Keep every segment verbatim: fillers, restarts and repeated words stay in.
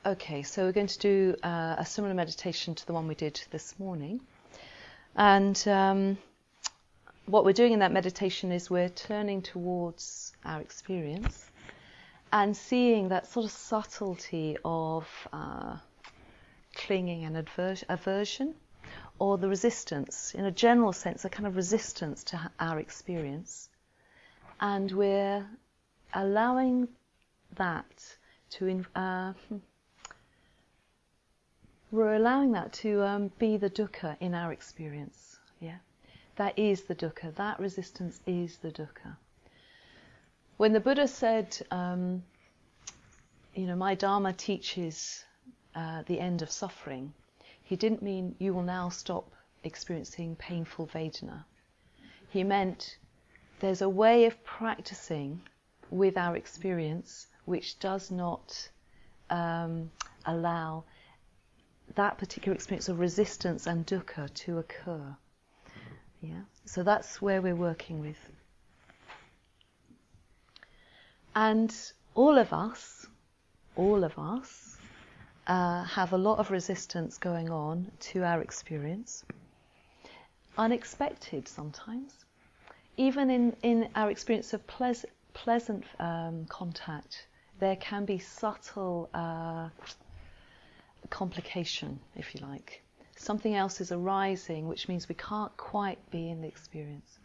Okay, so we're going to do uh, a similar meditation to the one we did this morning. And um, what we're doing in that meditation is we're turning towards our experience and seeing that sort of subtlety of uh, clinging and adver- aversion, or the resistance, in a general sense, a kind of resistance to our experience. And we're allowing that to... In, uh, We're allowing that to um, be the dukkha in our experience. Yeah, that is the dukkha. That resistance is the dukkha. When the Buddha said, um, you know, my Dharma teaches uh, the end of suffering, he didn't mean you will now stop experiencing painful Vedana. He meant there's a way of practicing with our experience which does not um, allow that particular experience of resistance and dukkha to occur. Yeah, so that's where we're working with. And all of us, all of us, uh, have a lot of resistance going on to our experience. Unexpected sometimes. Even in, in our experience of pleas- pleasant um, contact, there can be subtle uh, complication, if you like. Something else is arising, which means we can't quite be in the experience.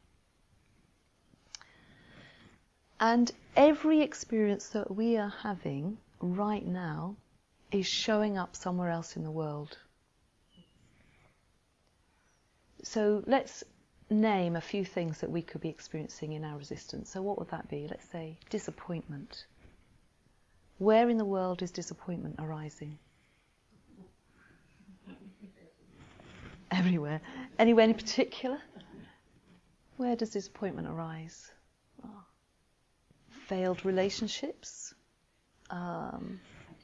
And every experience that we are having right now is showing up somewhere else in the world. So let's name a few things that we could be experiencing in our resistance. So what would that be? Let's say disappointment. Where in the world is disappointment arising? Everywhere. Anywhere in particular? Where does disappointment arise? Oh. Failed relationships? Um,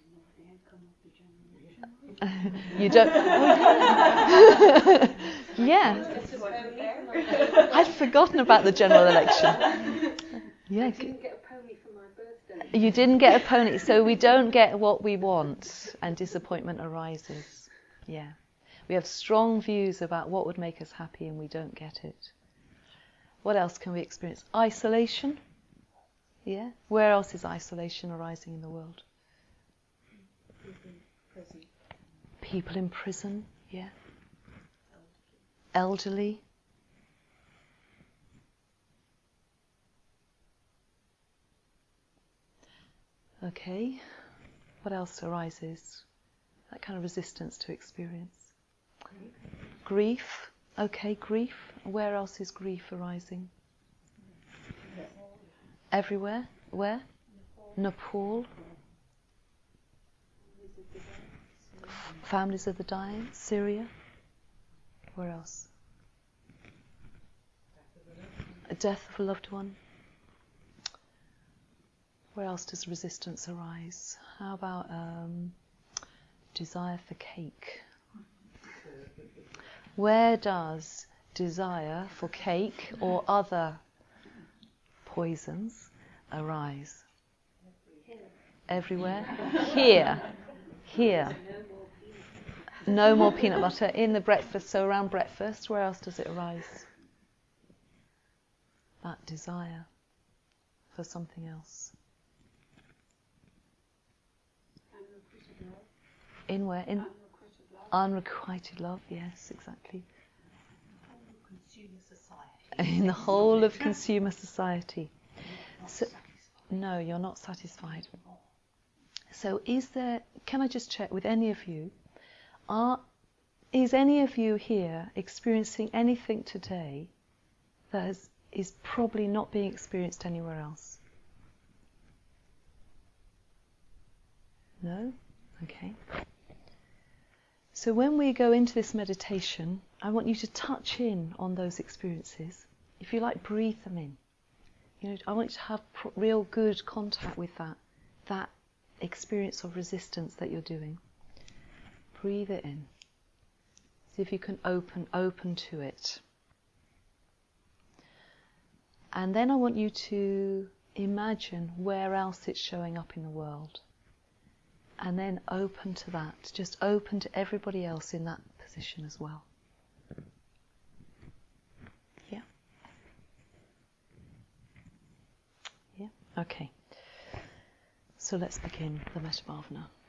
you don't... yeah. I'd forgotten about the general election. Yeah. I didn't get a pony for my birthday. You didn't get a pony, so we don't get what we want, and disappointment arises. Yeah. We have strong views about what would make us happy and we don't get it. What else can we experience? Isolation. Yeah. Where else is isolation arising in the world? People in prison. People in prison. Yeah. Elderly. Okay. What else arises? That kind of resistance to experience. Grief. Okay, grief. Where else is grief arising? Everywhere. Where? Nepal. Families of the dying. Syria. Where else? A death of a loved one. Where else does resistance arise? How about um, desire for cake? Where does desire for cake or other poisons arise? Everywhere? Here. Here. No more peanut butter in the breakfast, so around breakfast, where else does it arise? That desire for something else. In where? In unrequited love, yes, exactly. Consumer society. In the whole of consumer society. So, no, you're not satisfied. So is there, can I just check with any of you, are, is any of you here experiencing anything today that is, is probably not being experienced anywhere else? No? Okay. So when we go into this meditation, I want you to touch in on those experiences. If you like, breathe them in. You know, I want you to have pr- real good contact with that, that experience of resistance that you're doing. Breathe it in. See if you can open, open to it. And then I want you to imagine where else it's showing up in the world. And then open to that, just open to everybody else in that position as well. Yeah? Yeah? Okay. So let's begin the Metta Bhavana.